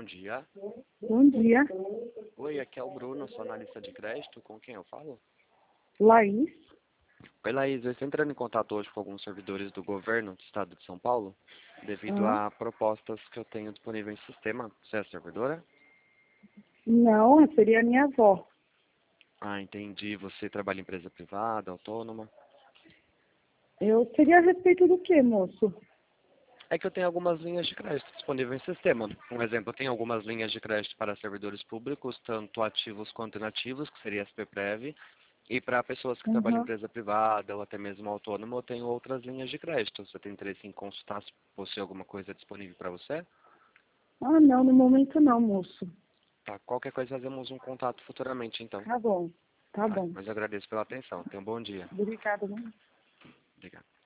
dia. Bom dia. Oi, aqui é o Bruno, sou analista de crédito. Com quem eu falo? Laís? Oi, Laís. Eu estou entrando em contato hoje com alguns servidores do governo do estado de São Paulo, devido Ah, a propostas que eu tenho disponível em sistema. Você é servidora? não, seria a minha avó. Ah, entendi. Você trabalha em empresa privada, autônoma? Eu seria a respeito do quê, moço? É que eu tenho algumas linhas de crédito disponíveis em sistema. Um exemplo, eu tenho algumas linhas de crédito para servidores públicos, tanto ativos quanto inativos, que seria SPPrev, e para pessoas que trabalham em Uhum. empresa privada ou até mesmo autônomo, eu tenho outras linhas de crédito. Você tem interesse em consultar se possui alguma coisa disponível para você? Ah, não, no momento não, moço. Tá, qualquer coisa fazemos um contato futuramente, então. Tá bom, tá Tá, bom. mas eu agradeço pela atenção. Tenha um bom dia. Obrigada, né? Obrigado.